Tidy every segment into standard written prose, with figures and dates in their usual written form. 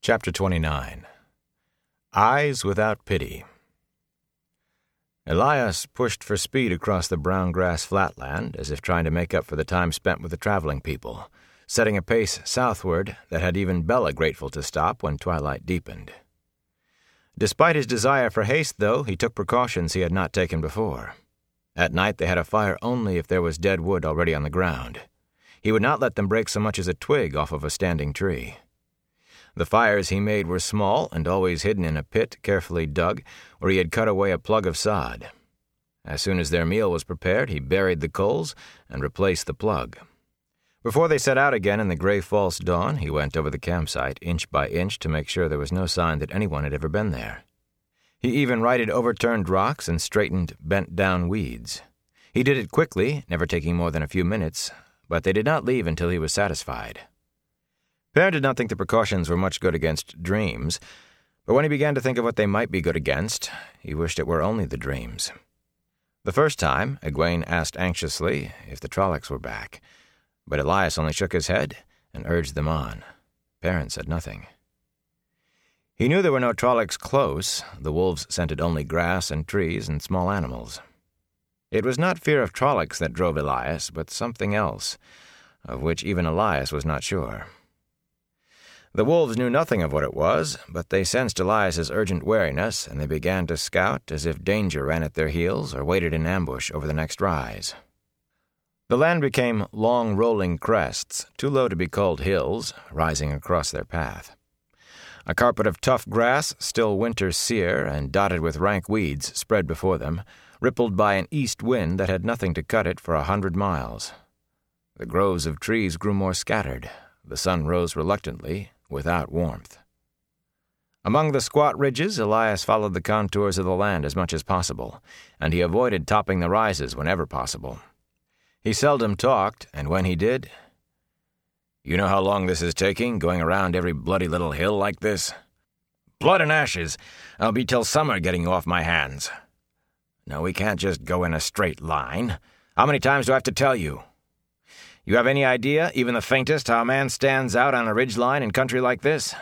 Chapter 29. Eyes Without Pity. Elias pushed for speed across the brown grass flatland, as if trying to make up for the time spent with the traveling people, setting a pace southward that had even Bella grateful to stop when twilight deepened. Despite his desire for haste, though, he took precautions he had not taken before. At night they had a fire only if there was dead wood already on the ground. He would not let them break so much as a twig off of a standing tree. The fires he made were small and always hidden in a pit carefully dug where he had cut away a plug of sod. As soon as their meal was prepared, he buried the coals and replaced the plug. Before they set out again in the gray false dawn, he went over the campsite inch by inch to make sure there was no sign that anyone had ever been there. He even righted overturned rocks and straightened bent-down weeds. He did it quickly, never taking more than a few minutes, but they did not leave until he was satisfied. Perrin did not think the precautions were much good against dreams, but when he began to think of what they might be good against, he wished it were only the dreams. The first time, Egwene asked anxiously if the Trollocs were back, but Elias only shook his head and urged them on. Perrin said nothing. He knew there were no Trollocs close. The wolves scented only grass and trees and small animals. It was not fear of Trollocs that drove Elias, but something else, of which even Elias was not sure. The wolves knew nothing of what it was, but they sensed Elias's urgent wariness, and they began to scout as if danger ran at their heels or waited in ambush over the next rise. The land became long rolling crests, too low to be called hills, rising across their path. A carpet of tough grass, still winter sere and dotted with rank weeds, spread before them, rippled by an east wind that had nothing to cut it for 100 miles. The groves of trees grew more scattered. The sun rose reluctantly, without warmth. Among the squat ridges, Elias followed the contours of the land as much as possible, and he avoided topping the rises whenever possible. He seldom talked, and when he did, "You know how long this is taking, going around every bloody little hill like this? Blood and ashes! I'll be till summer getting you off my hands. No, we can't just go in a straight line. How many times do I have to tell you? You have any idea, even the faintest, how a man stands out on a ridgeline in country like this?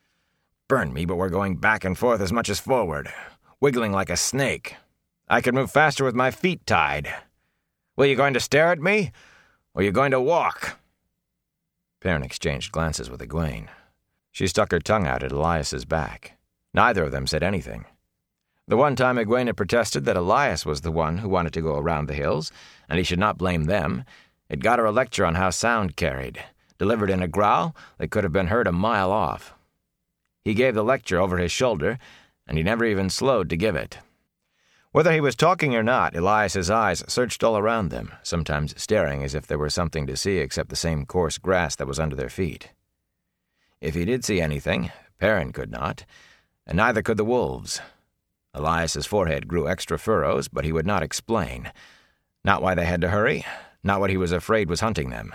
Burn me, but we're going back and forth as much as forward, wiggling like a snake. I could move faster with my feet tied. Well, you going to stare at me, or you going to walk?" Perrin exchanged glances with Egwene. She stuck her tongue out at Elias's back. Neither of them said anything. The one time Egwene had protested that Elias was the one who wanted to go around the hills, and he should not blame them, it got her a lecture on how sound carried, delivered in a growl that could have been heard a mile off. He gave the lecture over his shoulder, and he never even slowed to give it. Whether he was talking or not, Elias's eyes searched all around them, sometimes staring as if there were something to see except the same coarse grass that was under their feet. If he did see anything, Perrin could not, and neither could the wolves. Elias's forehead grew extra furrows, but he would not explain. Not why they had to hurry, not what he was afraid was hunting them.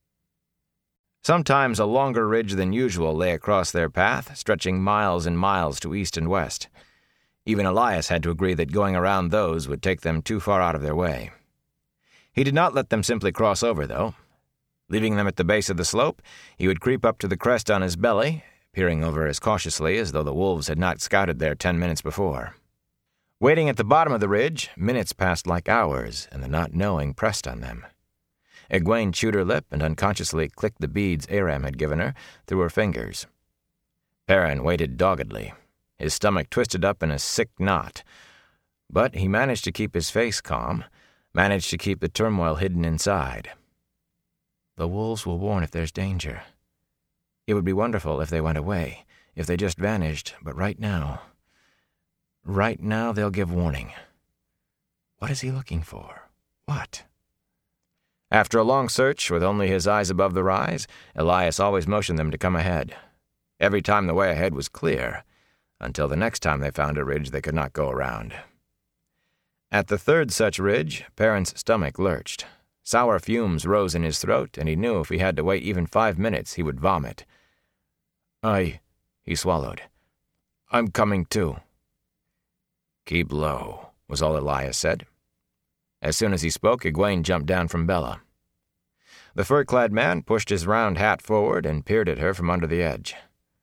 Sometimes a longer ridge than usual lay across their path, stretching miles and miles to east and west. Even Elias had to agree that going around those would take them too far out of their way. He did not let them simply cross over, though. Leaving them at the base of the slope, he would creep up to the crest on his belly, peering over as cautiously as though the wolves had not scouted there 10 minutes before. Waiting at the bottom of the ridge, minutes passed like hours, and the not knowing pressed on them. Egwene chewed her lip and unconsciously clicked the beads Aram had given her through her fingers. Perrin waited doggedly, his stomach twisted up in a sick knot, but he managed to keep his face calm, managed to keep the turmoil hidden inside. The wolves will warn if there's danger. It would be wonderful if they went away, if they just vanished, but right now they'll give warning. What is he looking for? What? After a long search, with only his eyes above the rise, Elias always motioned them to come ahead. Every time the way ahead was clear, until the next time they found a ridge they could not go around. At the third such ridge, Perrin's stomach lurched. Sour fumes rose in his throat, and he knew if he had to wait even 5 minutes, he would vomit. He swallowed. "I'm coming too." "Keep low," was all Elias said. As soon as he spoke, Egwene jumped down from Bella. The fur-clad man pushed his round hat forward and peered at her from under the edge.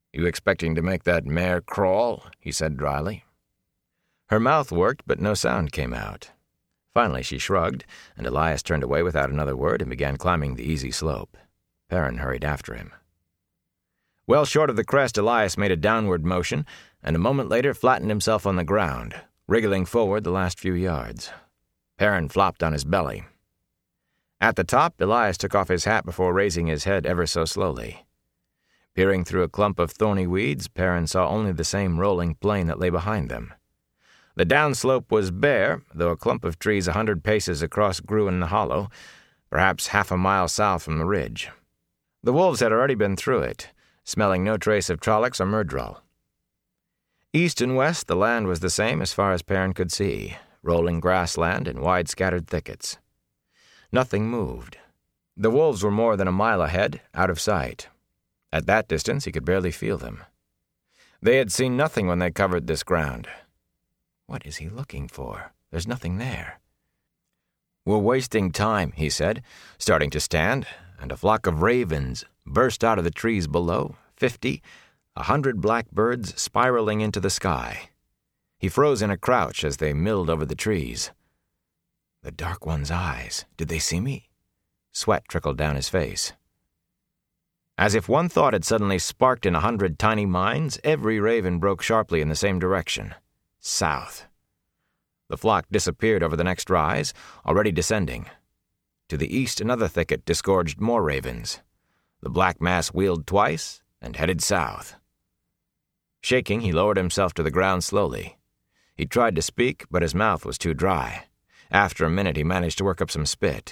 "You expecting to make that mare crawl?" he said dryly. Her mouth worked, but no sound came out. Finally she shrugged, and Elias turned away without another word and began climbing the easy slope. Perrin hurried after him. Well short of the crest, Elias made a downward motion, and a moment later flattened himself on the ground, wriggling forward the last few yards. Perrin flopped on his belly. At the top, Elias took off his hat before raising his head ever so slowly. Peering through a clump of thorny weeds, Perrin saw only the same rolling plain that lay behind them. The downslope was bare, though a clump of trees 100 paces across grew in the hollow, perhaps half a mile south from the ridge. The wolves had already been through it, smelling no trace of Trollocs or Myrddraal. East and west, the land was the same as far as Perrin could see, rolling grassland and wide scattered thickets. Nothing moved. The wolves were more than a mile ahead, out of sight. At that distance, he could barely feel them. They had seen nothing when they covered this ground. What is he looking for? There's nothing there. "We're wasting time," he said, starting to stand, and a flock of ravens burst out of the trees below, 50, 100 black birds spiraling into the sky. He froze in a crouch as they milled over the trees. The Dark One's eyes. Did they see me? Sweat trickled down his face. As if one thought had suddenly sparked in 100 tiny minds, every raven broke sharply in the same direction. South. The flock disappeared over the next rise, already descending. To the east, another thicket disgorged more ravens. The black mass wheeled twice and headed south. Shaking, he lowered himself to the ground slowly. He tried to speak, but his mouth was too dry. After a minute, he managed to work up some spit.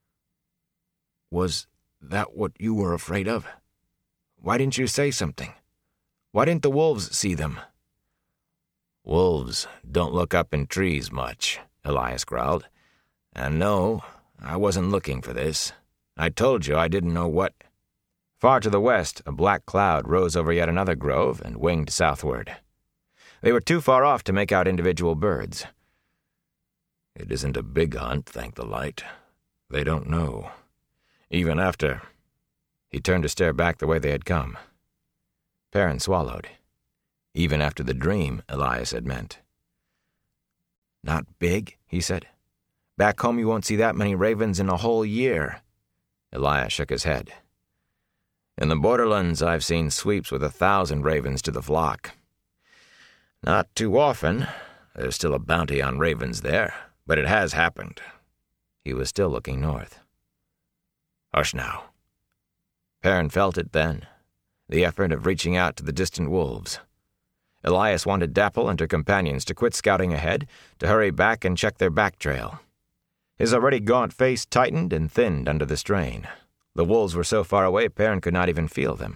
"Was that what you were afraid of? Why didn't you say something? Why didn't the wolves see them?" "Wolves don't look up in trees much," Elias growled. "And no, I wasn't looking for this. I told you I didn't know what—" Far to the west, a black cloud rose over yet another grove and winged southward. They were too far off to make out individual birds. "It isn't a big hunt, thank the light. They don't know. Even after—" He turned to stare back the way they had come. Perrin swallowed. Even after the dream, Elias had meant. "Not big," he said. "Back home you won't see that many ravens in a whole year." Elias shook his head. "In the borderlands I've seen sweeps with 1,000 ravens to the flock. Not too often. There's still a bounty on ravens there, but it has happened." He was still looking north. "Hush now." Perrin felt it then, the effort of reaching out to the distant wolves. Elias wanted Dapple and her companions to quit scouting ahead, to hurry back and check their back trail. His already gaunt face tightened and thinned under the strain. The wolves were so far away Perrin could not even feel them.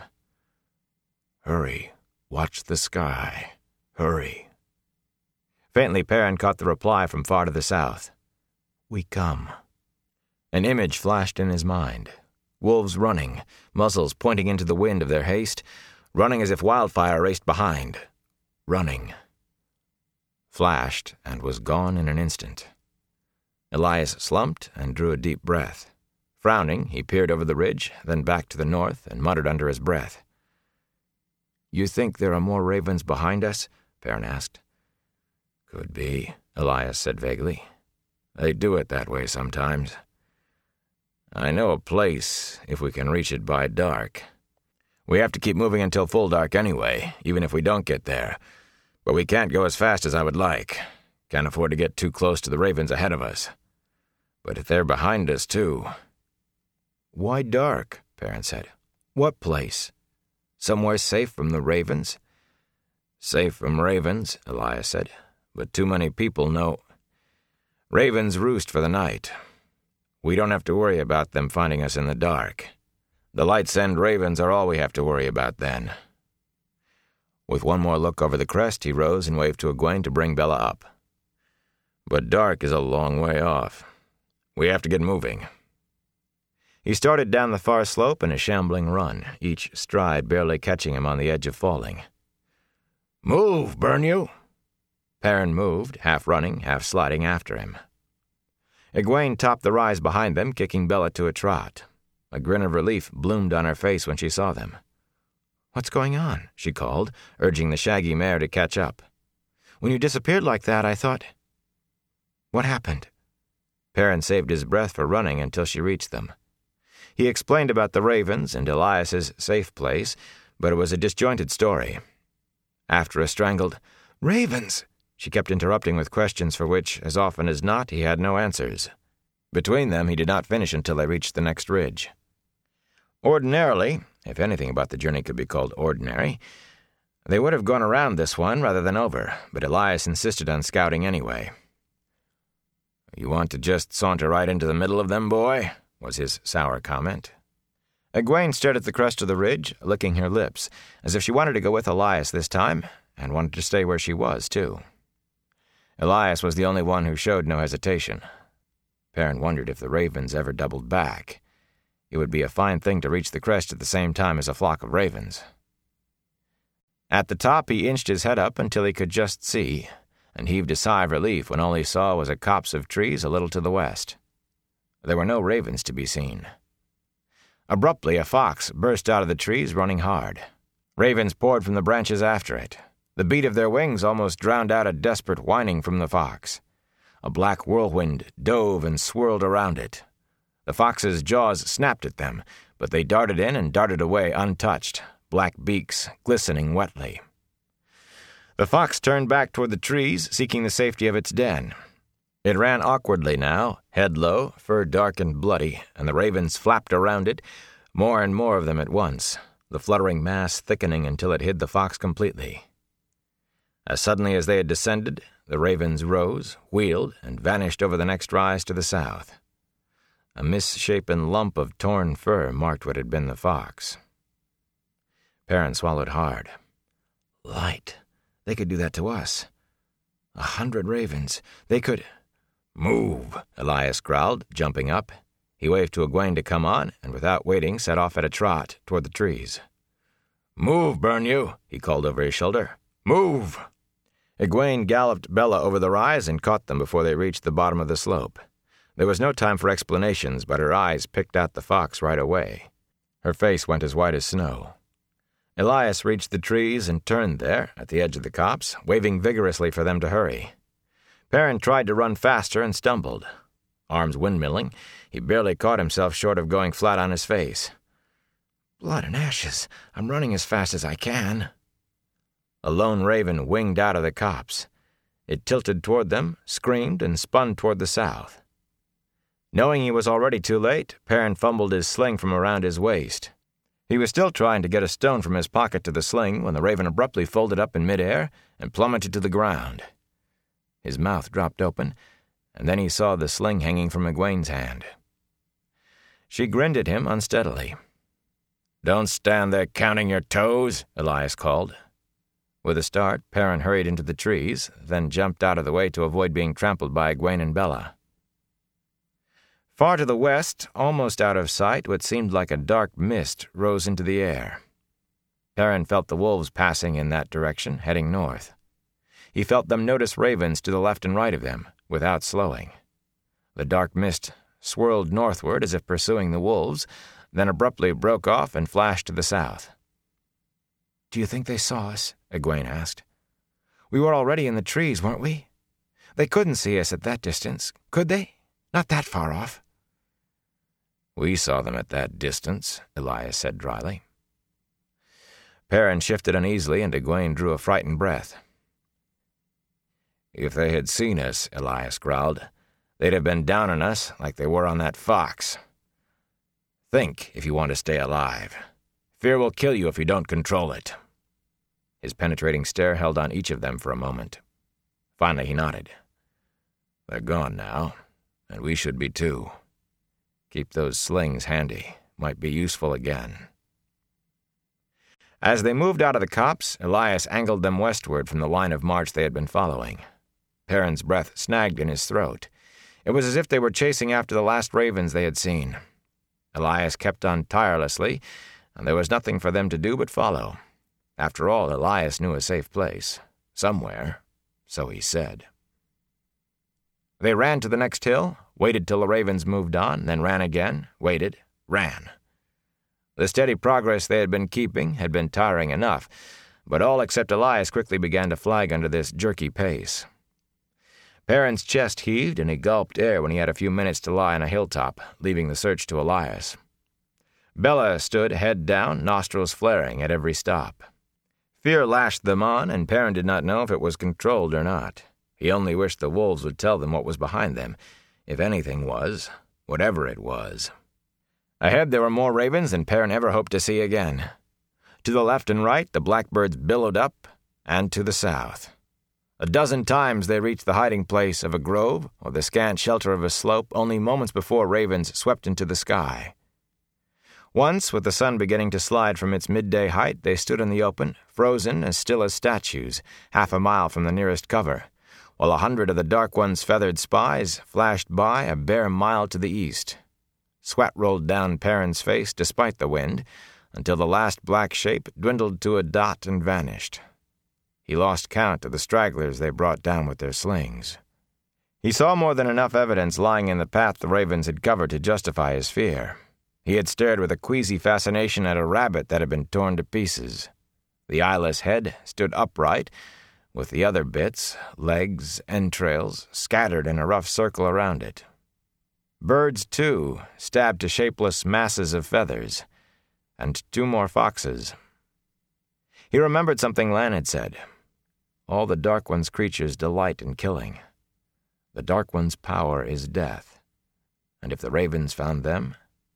"Hurry. Watch the sky. Hurry." Faintly Perrin caught the reply from far to the south. "We come." An image flashed in his mind. Wolves running, muzzles pointing into the wind of their haste, running as if wildfire raced behind. Running. Flashed and was gone in an instant. Elias slumped and drew a deep breath. Frowning, he peered over the ridge, then back to the north, and muttered under his breath. "You think there are more ravens behind us?" Perrin asked. "Could be," Elias said vaguely. "They do it that way sometimes. I know a place, if we can reach it by dark. We have to keep moving until full dark anyway, even if we don't get there. But we can't go as fast as I would like. Can't afford to get too close to the ravens ahead of us. But if they're behind us, too—" "Why dark?" Perrin said. "What place? Somewhere safe from the ravens?" "Safe from ravens," Elias said, "but too many people know. Ravens roost for the night. We don't have to worry about them finding us in the dark. The lights-end ravens are all we have to worry about then." With one more look over the crest, he rose and waved to Egwene to bring Bella up. "But dark is a long way off. We have to get moving." He started down the far slope in a shambling run, each stride barely catching him on the edge of falling. "Move, burn you!" Perrin moved, half running, half sliding after him. Egwene topped the rise behind them, kicking Bella to a trot. A grin of relief bloomed on her face when she saw them. "What's going on?" she called, urging the shaggy mare to catch up. "When you disappeared like that, I thought—" "What happened?" Perrin saved his breath for running until she reached them. He explained about the ravens and Elias's safe place, but it was a disjointed story. After a strangled, "Ravens!" she kept interrupting with questions for which, as often as not, he had no answers. Between them, he did not finish until they reached the next ridge. Ordinarily, if anything about the journey could be called ordinary, they would have gone around this one rather than over, but Elias insisted on scouting anyway. "You want to just saunter right into the middle of them, boy?" was his sour comment. Egwene stared at the crest of the ridge, licking her lips, as if she wanted to go with Elias this time, and wanted to stay where she was, too. Elias was the only one who showed no hesitation. Perrin wondered if the ravens ever doubled back. It would be a fine thing to reach the crest at the same time as a flock of ravens. At the top, he inched his head up until he could just see, and heaved a sigh of relief when all he saw was a copse of trees a little to the west. There were no ravens to be seen. Abruptly, a fox burst out of the trees, running hard. Ravens poured from the branches after it. The beat of their wings almost drowned out a desperate whining from the fox. A black whirlwind dove and swirled around it. The fox's jaws snapped at them, but they darted in and darted away untouched, black beaks glistening wetly. The fox turned back toward the trees, seeking the safety of its den. It ran awkwardly now, head low, fur dark and bloody, and the ravens flapped around it, more and more of them at once, the fluttering mass thickening until it hid the fox completely. As suddenly as they had descended, the ravens rose, wheeled, and vanished over the next rise to the south. A misshapen lump of torn fur marked what had been the fox. Perrin swallowed hard. Light. They could do that to us. 100 ravens. They could— "Move," Elias growled, jumping up. He waved to Egwene to come on, and without waiting set off at a trot toward the trees. "Move, burn you," he called over his shoulder. "Move!" Egwene galloped Bella over the rise and caught them before they reached the bottom of the slope. There was no time for explanations, but her eyes picked out the fox right away. Her face went as white as snow. Elias reached the trees and turned there, at the edge of the copse, waving vigorously for them to hurry. Perrin tried to run faster and stumbled. Arms windmilling, he barely caught himself short of going flat on his face. "Blood and ashes, I'm running as fast as I can." A lone raven winged out of the copse. It tilted toward them, screamed, and spun toward the south. Knowing he was already too late, Perrin fumbled his sling from around his waist. He was still trying to get a stone from his pocket to the sling when the raven abruptly folded up in midair and plummeted to the ground. His mouth dropped open, and then he saw the sling hanging from Egwene's hand. She grinned at him unsteadily. "Don't stand there counting your toes," Elias called. With a start, Perrin hurried into the trees, then jumped out of the way to avoid being trampled by Egwene and Bella. Far to the west, almost out of sight, what seemed like a dark mist rose into the air. Perrin felt the wolves passing in that direction, heading north. He felt them notice ravens to the left and right of them, without slowing. The dark mist swirled northward as if pursuing the wolves, then abruptly broke off and flashed to the south. "Do you think they saw us?" Egwene asked. "We were already in the trees, weren't we? They couldn't see us at that distance, could they? Not that far off." "We saw them at that distance," Elias said dryly. Perrin shifted uneasily, and Egwene drew a frightened breath. "If they had seen us," Elias growled, "they'd have been down on us like they were on that fox. Think if you want to stay alive. Fear will kill you if you don't control it." His penetrating stare held on each of them for a moment. Finally he nodded. "They're gone now, and we should be too. Keep those slings handy. Might be useful again." As they moved out of the copse, Elias angled them westward from the line of march they had been following. Perrin's breath snagged in his throat. It was as if they were chasing after the last ravens they had seen. Elias kept on tirelessly, and there was nothing for them to do but follow. After all, Elias knew a safe place. Somewhere, so he said. They ran to the next hill, waited till the ravens moved on, then ran again, waited, ran. The steady progress they had been keeping had been tiring enough, but all except Elias quickly began to flag under this jerky pace. Perrin's chest heaved and he gulped air when he had a few minutes to lie on a hilltop, leaving the search to Elias. Bella stood head down, nostrils flaring at every stop. Fear lashed them on, and Perrin did not know if it was controlled or not. He only wished the wolves would tell them what was behind them, if anything was, whatever it was. Ahead there were more ravens than Perrin ever hoped to see again. To the left and right, the blackbirds billowed up, and to the south. A dozen times they reached the hiding place of a grove or the scant shelter of a slope only moments before ravens swept into the sky. Once, with the sun beginning to slide from its midday height, they stood in the open, frozen as still as statues, half a mile from the nearest cover, while 100 of the Dark One's feathered spies flashed by a bare mile to the east. Sweat rolled down Perrin's face despite the wind, until the last black shape dwindled to a dot and vanished. He lost count of the stragglers they brought down with their slings. He saw more than enough evidence lying in the path the ravens had covered to justify his fear. He had stared with a queasy fascination at a rabbit that had been torn to pieces. The eyeless head stood upright, with the other bits, legs, entrails, scattered in a rough circle around it. Birds, too, stabbed to shapeless masses of feathers, and 2 more foxes. He remembered something Lan had said. All the Dark One's creatures delight in killing. The Dark One's power is death, and if the ravens found them...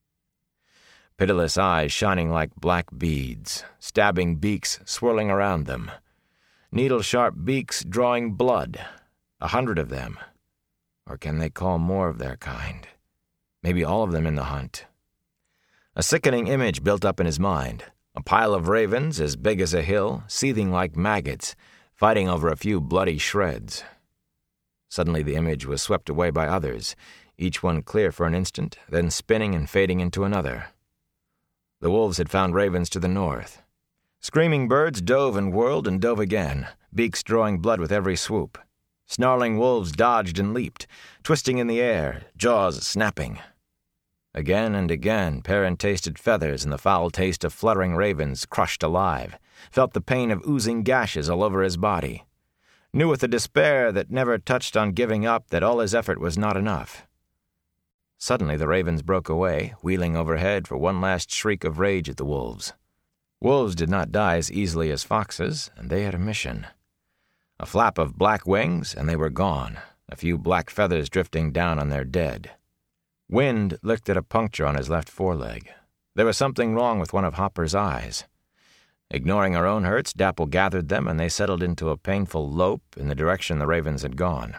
Pitiless eyes shining like black beads, stabbing beaks swirling around them, needle-sharp beaks drawing blood, 100 of them. Or can they call more of their kind? Maybe all of them in the hunt. A sickening image built up in his mind, a pile of ravens as big as a hill, seething like maggots, fighting over a few bloody shreds. Suddenly the image was swept away by others, each one clear for an instant, then spinning and fading into another. The wolves had found ravens to the north. Screaming birds dove and whirled and dove again, beaks drawing blood with every swoop. Snarling wolves dodged and leaped, twisting in the air, jaws snapping. Again and again Perrin tasted feathers and the foul taste of fluttering ravens crushed alive, felt the pain of oozing gashes all over his body, knew with a despair that never touched on giving up that all his effort was not enough. Suddenly the ravens broke away, wheeling overhead for one last shriek of rage at the wolves. Wolves did not die as easily as foxes, and they had a mission. A flap of black wings, and they were gone, a few black feathers drifting down on their dead. Wind licked at a puncture on his left foreleg. There was something wrong with one of Hopper's eyes. Ignoring her own hurts, Dapple gathered them, and they settled into a painful lope in the direction the ravens had gone.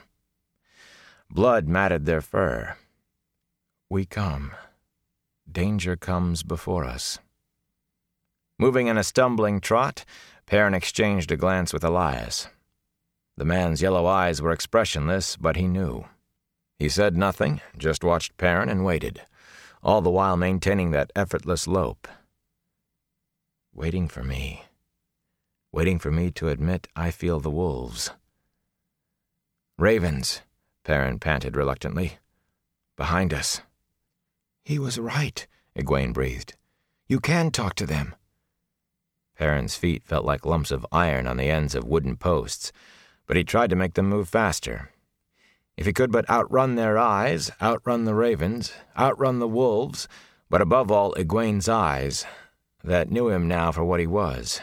Blood matted their fur. We come. Danger comes before us. Moving in a stumbling trot, Perrin exchanged a glance with Elias. The man's yellow eyes were expressionless, but he knew. He said nothing, just watched Perrin and waited, all the while maintaining that effortless lope. Waiting for me to admit I feel the wolves. Ravens, Perrin panted reluctantly. Behind us. He was right, Egwene breathed. You can talk to them. Perrin's feet felt like lumps of iron on the ends of wooden posts, but he tried to make them move faster. If he could but outrun their eyes, outrun the ravens, outrun the wolves, but above all Egwene's eyes, that knew him now for what he was.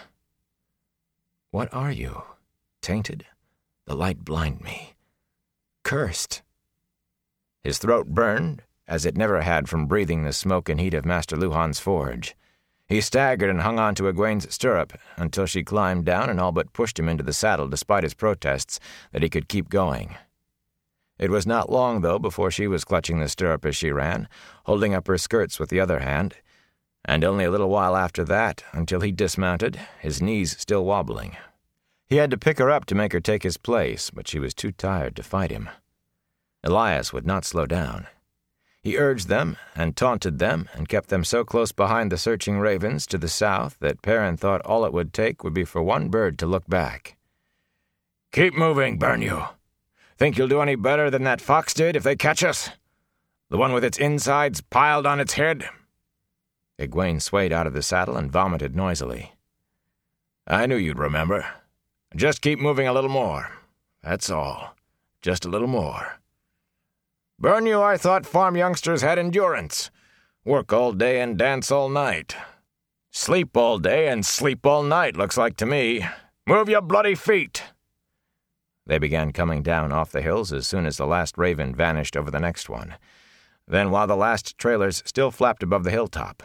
What are you? Tainted? The light blind me. Cursed. His throat burned, as it never had from breathing the smoke and heat of Master Luhan's forge. He staggered and hung on to Egwene's stirrup until she climbed down and all but pushed him into the saddle despite his protests that he could keep going. It was not long, though, before she was clutching the stirrup as she ran, holding up her skirts with the other hand, and only a little while after that, until he dismounted, his knees still wobbling. He had to pick her up to make her take his place, but she was too tired to fight him. Elias would not slow down. He urged them and taunted them and kept them so close behind the searching ravens to the south that Perrin thought all it would take would be for one bird to look back. "Keep moving, burn you! Think you'll do any better than that fox did if they catch us? The one with its insides piled on its head?" Egwene swayed out of the saddle and vomited noisily. "I knew you'd remember. Just keep moving a little more. That's all. Just a little more. Burn you, I thought farm youngsters had endurance. Work all day and dance all night. Sleep all day and sleep all night, looks like to me. Move your bloody feet." They began coming down off the hills as soon as the last raven vanished over the next one. Then while the last trailers still flapped above the hilltop.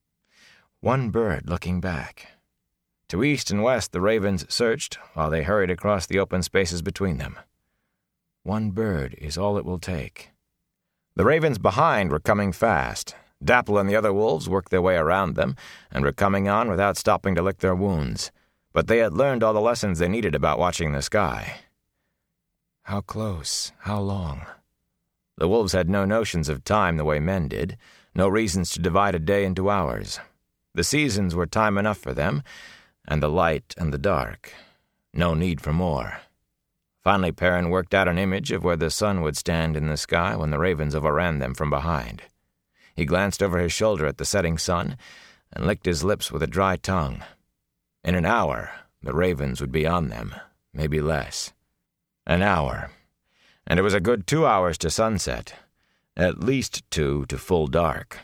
One bird looking back. To east and west the ravens searched while they hurried across the open spaces between them. One bird is all it will take. The ravens behind were coming fast. Dapple and the other wolves worked their way around them and were coming on without stopping to lick their wounds. But they had learned all the lessons they needed about watching the sky. How close? How long? The wolves had no notions of time the way men did, no reasons to divide a day into hours. The seasons were time enough for them, and the light and the dark. No need for more. Finally, Perrin worked out an image of where the sun would stand in the sky when the ravens overran them from behind. He glanced over his shoulder at the setting sun and licked his lips with a dry tongue. In an hour, the ravens would be on them, maybe less. An hour. And it was a good 2 hours to sunset. At least 2 to full dark.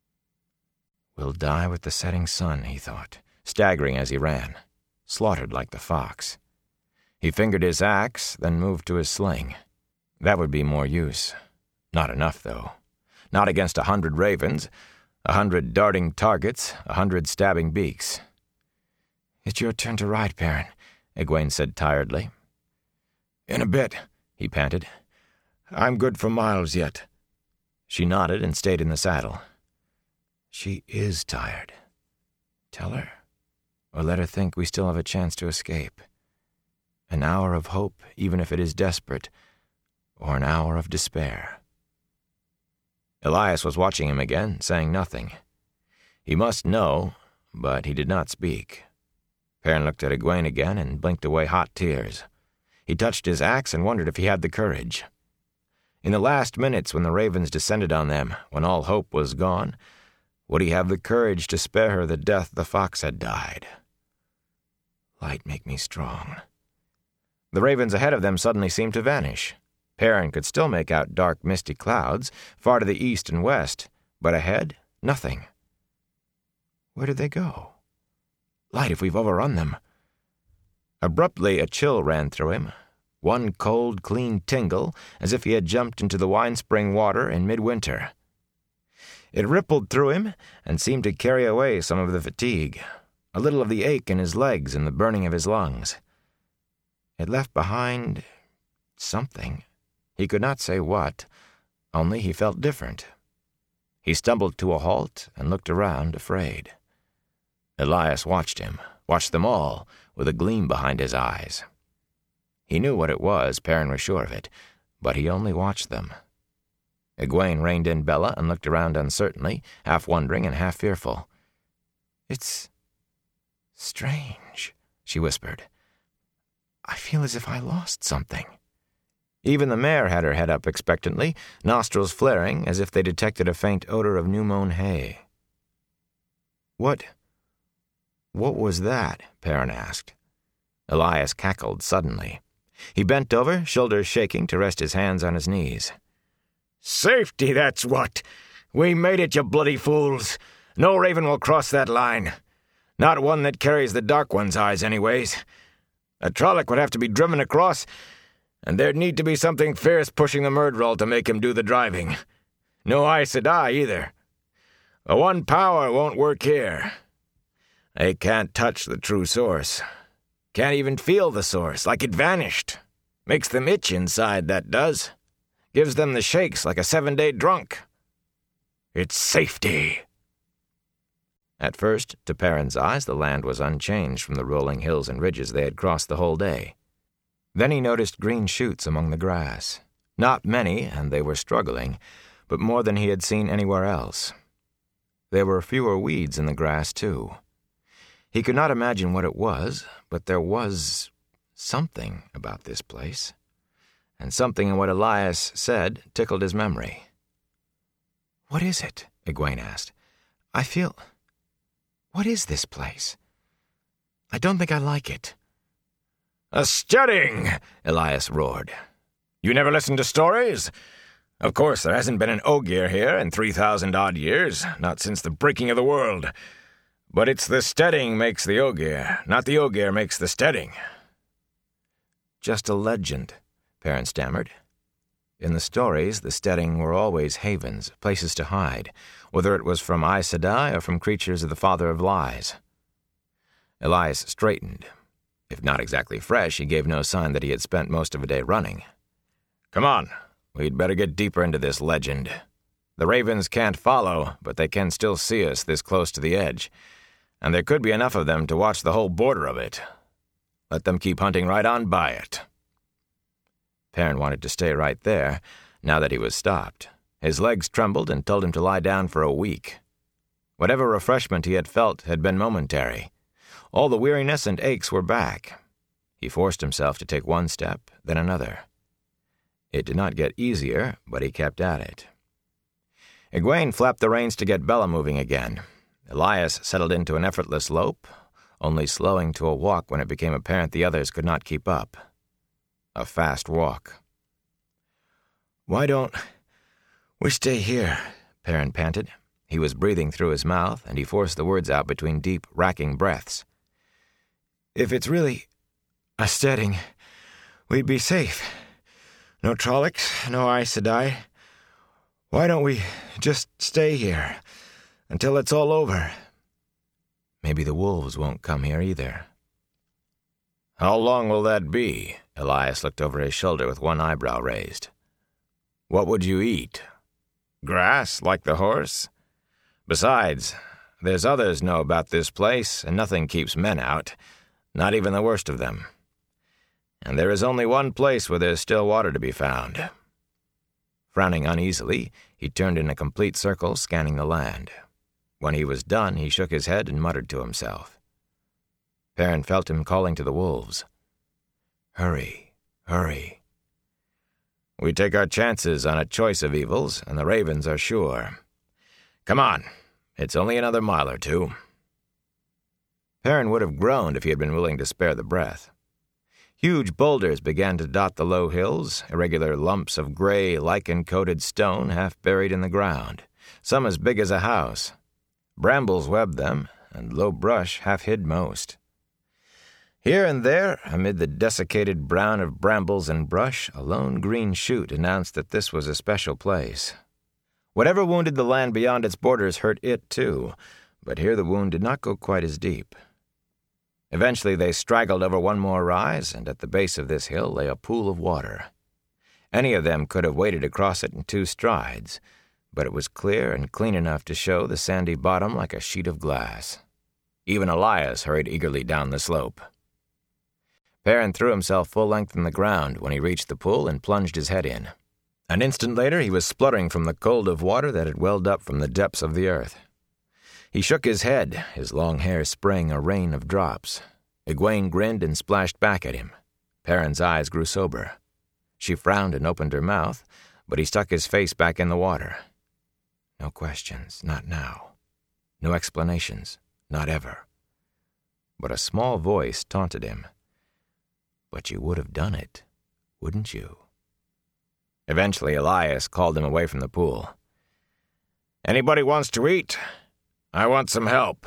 "We'll die with the setting sun," he thought, staggering as he ran, slaughtered like the fox. He fingered his axe, then moved to his sling. That would be more use. Not enough, though. Not against 100 ravens, 100 darting targets, 100 stabbing beaks. "It's your turn to ride, Perrin," Egwene said tiredly. "In a bit," he panted. "I'm good for miles yet." She nodded and stayed in the saddle. She is tired. Tell her, or let her think we still have a chance to escape. An hour of hope, even if it is desperate, or an hour of despair. Elias was watching him again, saying nothing. He must know, but he did not speak. Perrin looked at Egwene again and blinked away hot tears. He touched his axe and wondered if he had the courage. In the last minutes when the ravens descended on them, when all hope was gone, would he have the courage to spare her the death the fox had died? Light make me strong. The ravens ahead of them suddenly seemed to vanish. Perrin could still make out dark, misty clouds, far to the east and west, but ahead, nothing. Where did they go? Light, if we've overrun them. Abruptly, a chill ran through him. One cold, clean tingle, as if he had jumped into the wine spring water in midwinter. It rippled through him and seemed to carry away some of the fatigue, a little of the ache in his legs and the burning of his lungs. It left behind something. He could not say what, only he felt different. He stumbled to a halt and looked around, afraid. Elias watched him, watched them all, with a gleam behind his eyes. He knew what it was, Perrin was sure of it, but he only watched them. Egwene reined in Bella and looked around uncertainly, half wondering and half fearful. "It's strange," she whispered. "I feel as if I lost something." Even the mare had her head up expectantly, nostrils flaring as if they detected a faint odor of new-mown hay. What was that?" Perrin asked. Elias cackled suddenly. He bent over, shoulders shaking, to rest his hands on his knees. "Safety, that's what! We made it, you bloody fools! No raven will cross that line. Not one that carries the Dark One's eyes, anyways. A Trolloc would have to be driven across, and there'd need to be something fierce pushing the Myrddraal to make him do the driving. No Aes Sedai, either. The one power won't work here. They can't touch the true source. Can't even feel the source, like it vanished. Makes them itch inside, that does. Gives them the shakes like a 7-day drunk. It's safety." At first, to Perrin's eyes, the land was unchanged from the rolling hills and ridges they had crossed the whole day. Then he noticed green shoots among the grass. Not many, and they were struggling, but more than he had seen anywhere else. There were fewer weeds in the grass, too. He could not imagine what it was, but there was something about this place. And something in what Elias said tickled his memory. "What is it?" Egwene asked. I feel... What is this place? I don't think I like it. "A steading!" Elias roared. "You never listened to stories? Of course, there hasn't been an Ogier here in 3,000-odd years, not since the breaking of the world. But it's the steading makes the Ogier, not the Ogier makes the steading." Just a legend, Perrin stammered. In the stories, the steading were always havens, places to hide, whether it was from Aes Sedai or from creatures of the Father of Lies. Elias straightened. If not exactly fresh, he gave no sign that he had spent most of a day running. "Come on, we'd better get deeper into this legend. The ravens can't follow, but they can still see us this close to the edge, and there could be enough of them to watch the whole border of it. Let them keep hunting right on by it." Perrin wanted to stay right there, now that he was stopped. His legs trembled and told him to lie down for a week. Whatever refreshment he had felt had been momentary. All the weariness and aches were back. He forced himself to take one step, then another. It did not get easier, but he kept at it. Egwene flapped the reins to get Bella moving again. Elias settled into an effortless lope, only slowing to a walk when it became apparent the others could not keep up. A fast walk. "Why don't we stay here?" Perrin panted. He was breathing through his mouth, and he forced the words out between deep, racking breaths. "If it's really a steading, we'd be safe. No Trollocs, no Aes Sedai. Why don't we just stay here until it's all over? Maybe the wolves won't come here either." "How long will that be?" Elias looked over his shoulder with one eyebrow raised. "What would you eat? Grass, like the horse? Besides, there's others know about this place, and nothing keeps men out, not even the worst of them. And there is only one place where there's still water to be found." Frowning uneasily, he turned in a complete circle, scanning the land. When he was done, he shook his head and muttered to himself. Perrin felt him calling to the wolves. "Hurry, hurry." "We take our chances on a choice of evils, and the ravens are sure. Come on, it's only another mile or two." Perrin would have groaned if he had been willing to spare the breath. Huge boulders began to dot the low hills, irregular lumps of gray, lichen-coated stone half buried in the ground, some as big as a house. Brambles webbed them, and low brush half hid most. Here and there, amid the desiccated brown of brambles and brush, a lone green shoot announced that this was a special place. Whatever wounded the land beyond its borders hurt it, too, but here the wound did not go quite as deep. Eventually they straggled over one more rise, and at the base of this hill lay a pool of water. Any of them could have waded across it in 2 strides, but it was clear and clean enough to show the sandy bottom like a sheet of glass. Even Elias hurried eagerly down the slope. Perrin threw himself full length in the ground when he reached the pool and plunged his head in. An instant later he was spluttering from the cold of water that had welled up from the depths of the earth. He shook his head, his long hair spraying a rain of drops. Egwene grinned and splashed back at him. Perrin's eyes grew sober. She frowned and opened her mouth, but he stuck his face back in the water. No questions, not now. No explanations, not ever. But a small voice taunted him. "But you would have done it, wouldn't you?" Eventually Elias called him away from the pool. "Anybody wants to eat? I want some help."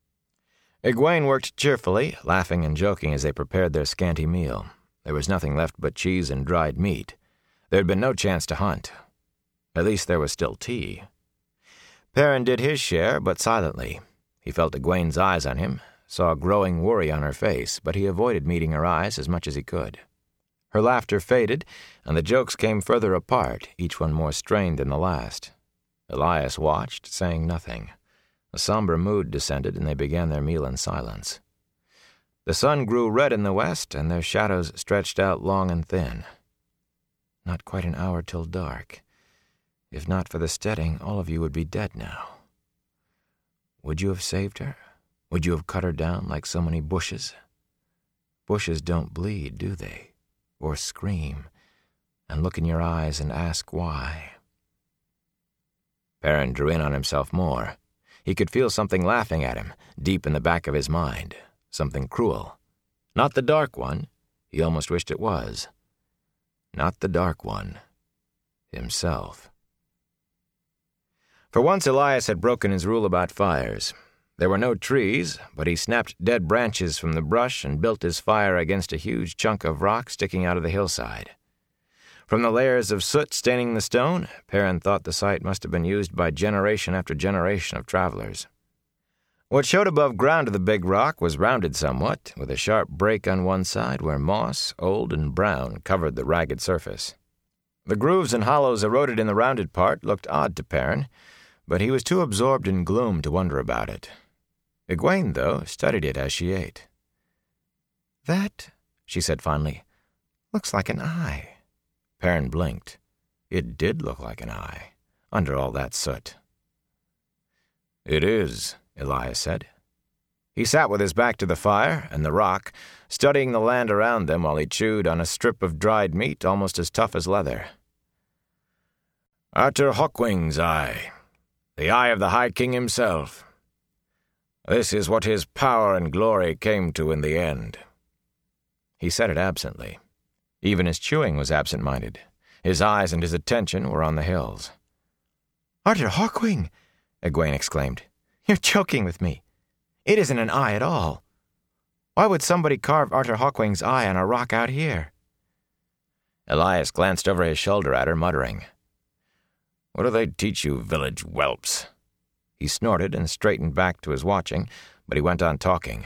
Egwene worked cheerfully, laughing and joking as they prepared their scanty meal. There was nothing left but cheese and dried meat. There had been no chance to hunt. At least there was still tea. Perrin did his share, but silently. He felt Egwene's eyes on him, saw growing worry on her face, but he avoided meeting her eyes as much as he could. Her laughter faded, and the jokes came further apart, each one more strained than the last. Elias watched, saying nothing. A somber mood descended, and they began their meal in silence. The sun grew red in the west, and their shadows stretched out long and thin. Not quite an hour till dark. If not for the steading, all of you would be dead now. Would you have saved her? Would you have cut her down like so many bushes? Bushes don't bleed, do they? Or scream, and look in your eyes and ask why. Perrin drew in on himself more. He could feel something laughing at him, deep in the back of his mind. Something cruel. Not the Dark One. He almost wished it was. Not the Dark One. Himself. For once Elias had broken his rule about fires. There were no trees, but he snapped dead branches from the brush and built his fire against a huge chunk of rock sticking out of the hillside. From the layers of soot staining the stone, Perrin thought the site must have been used by generation after generation of travelers. What showed above ground of the big rock was rounded somewhat, with a sharp break on one side where moss, old and brown, covered the ragged surface. The grooves and hollows eroded in the rounded part looked odd to Perrin, but he was too absorbed in gloom to wonder about it. Egwene, though, studied it as she ate. "That," she said finally, "looks like an eye." Perrin blinked. It did look like an eye, under all that soot. "It is," Elias said. He sat with his back to the fire and the rock, studying the land around them while he chewed on a strip of dried meat almost as tough as leather. "Arthur Hawkwing's eye. The eye of the High King himself. This is what his power and glory came to in the end." He said it absently. Even his chewing was absent-minded. His eyes and his attention were on the hills. "Arthur Hawkwing!" Egwene exclaimed. "You're joking with me. It isn't an eye at all. Why would somebody carve Arthur Hawkwing's eye on a rock out here?" Elias glanced over his shoulder at her, muttering, "What do they teach you, village whelps?" He snorted and straightened back to his watching, but he went on talking.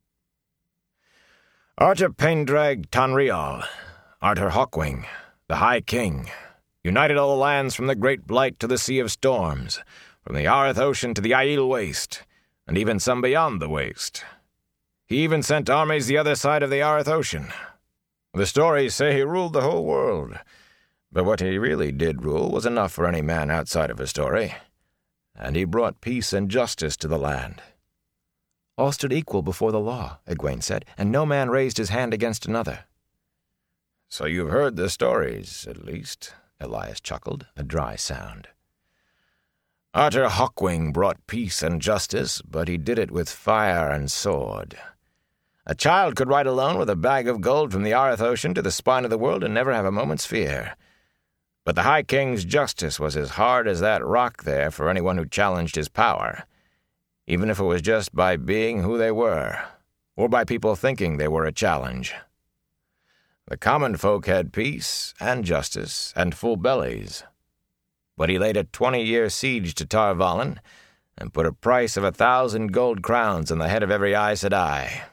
"Arthur Pendraig Tanrial, Arthur Hawkwing, the High King, united all the lands from the Great Blight to the Sea of Storms, from the Arth Ocean to the Aiel Waste, and even some beyond the Waste. He even sent armies the other side of the Arth Ocean. The stories say he ruled the whole world, but what he really did rule was enough for any man outside of a story, and he brought peace and justice to the land." "All stood equal before the law," Egwene said, "and no man raised his hand against another." "So you've heard the stories, at least," Elias chuckled, a dry sound. "Arthur Hawkwing brought peace and justice, but he did it with fire and sword. A child could ride alone with a bag of gold from the Arth Ocean to the spine of the world and never have a moment's fear. But the High King's justice was as hard as that rock there for anyone who challenged his power, even if it was just by being who they were, or by people thinking they were a challenge. The common folk had peace and justice and full bellies. But he laid a 20-year siege to Tar Valon and put a price of 1,000 gold crowns on the head of every Aes Sedai."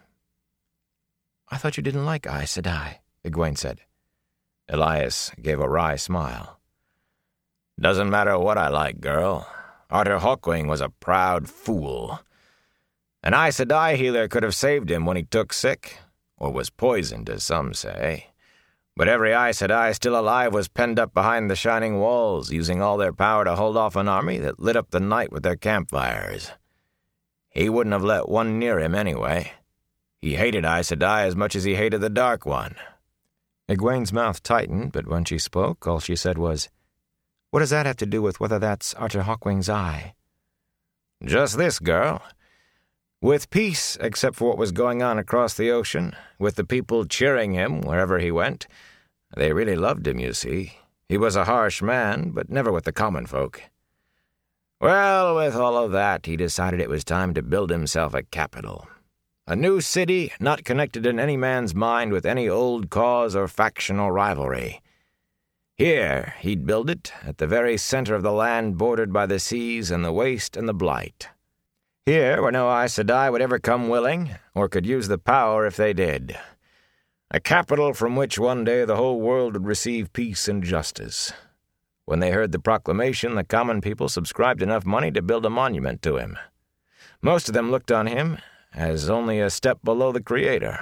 "I thought you didn't like Aes Sedai," Egwene said. Elias gave a wry smile. "Doesn't matter what I like, girl. Arthur Hawkwing was a proud fool. An Aes Sedai healer could have saved him when he took sick, or was poisoned, as some say. But every Aes Sedai still alive was penned up behind the shining walls, using all their power to hold off an army that lit up the night with their campfires. He wouldn't have let one near him anyway. He hated Aes Sedai as much as he hated the Dark One." Egwene's mouth tightened, but when she spoke, all she said was, "What does that have to do with whether that's Arthur Hawkwing's eye?" "Just this, girl. With peace, except for what was going on across the ocean, with the people cheering him wherever he went, they really loved him, you see. He was a harsh man, but never with the common folk. Well, with all of that, he decided it was time to build himself a capital. A new city not connected in any man's mind with any old cause or faction or rivalry. Here, he'd build it, at the very center of the land bordered by the seas and the waste and the blight. Here, where no Aes Sedai would ever come willing, or could use the power if they did. A capital from which one day the whole world would receive peace and justice. When they heard the proclamation, the common people subscribed enough money to build a monument to him. Most of them looked on him as only a step below the Creator.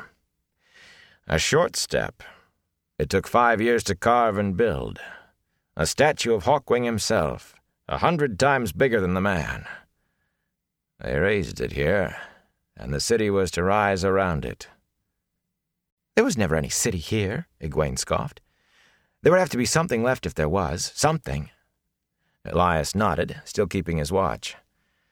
A short step. It took 5 years to carve and build. A statue of Hawkwing himself, 100 times bigger than the man. They raised it here, and the city was to rise around it." "There was never any city here," Egwene scoffed. "There would have to be something left if there was. Something." Elias nodded, still keeping his watch.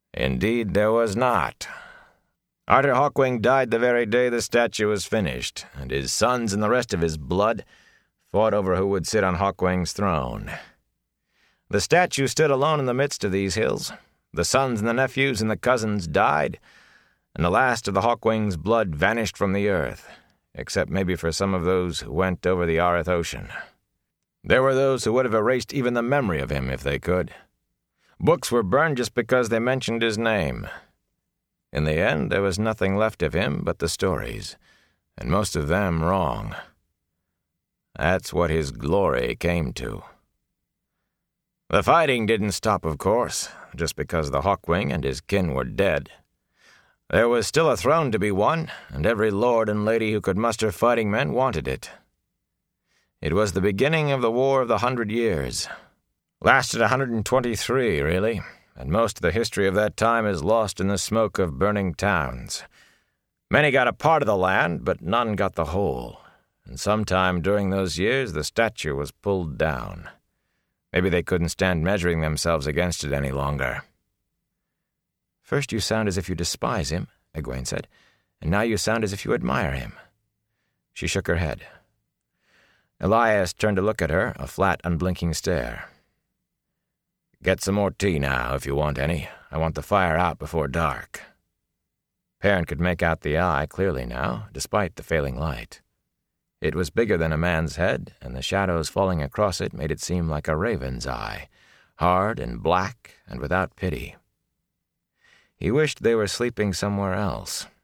Indeed, there was not. Arthur Hawkwing died the very day the statue was finished, and his sons and the rest of his blood fought over who would sit on Hawkwing's throne. The statue stood alone in the midst of these hills. The sons and the nephews and the cousins died, and the last of the Hawkwing's blood vanished from the earth, except maybe for some of those who went over the Arth Ocean. There were those who would have erased even the memory of him if they could. Books were burned just because they mentioned his name. In the end, there was nothing left of him but the stories, and most of them wrong. That's what his glory came to. The fighting didn't stop, of course, just because the Hawkwing and his kin were dead. There was still a throne to be won, and every lord and lady who could muster fighting men wanted it. It was the beginning of the War of the 100 Years. Lasted 123, really, and most of the history of that time is lost in the smoke of burning towns. Many got a part of the land, but none got the whole, and sometime during those years the statue was pulled down. Maybe they couldn't stand measuring themselves against it any longer. "First you sound as if you despise him," Egwene said, "and now you sound as if you admire him." She shook her head. Elias turned to look at her, a flat, unblinking stare. "Get some more tea now, if you want any. I want the fire out before dark." Perrin could make out the eye clearly now, despite the failing light. It was bigger than a man's head, and the shadows falling across it made it seem like a raven's eye, hard and black and without pity. He wished they were sleeping somewhere else.